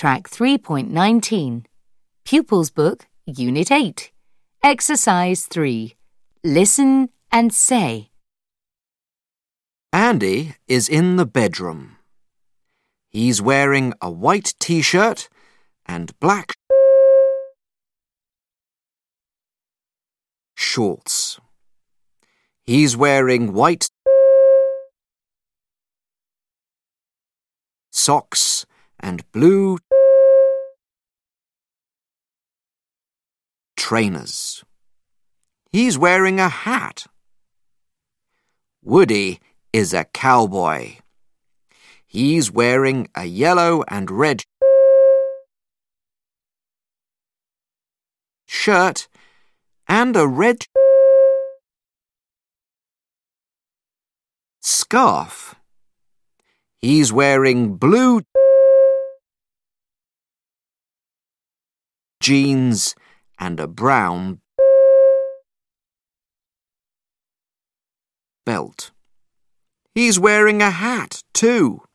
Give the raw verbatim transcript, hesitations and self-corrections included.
Track three point nineteen. Pupils Book, Unit eight. Exercise three. Listen and say. Andy is in the bedroom. He's wearing a white t-shirt and black shorts. He's wearing white socks and blue trainers. He's wearing a hat. Woody is a cowboy. He's wearing a yellow and red shirt and a red scarf. He's wearing blue jeans and a brown belt. He's wearing a hat, too.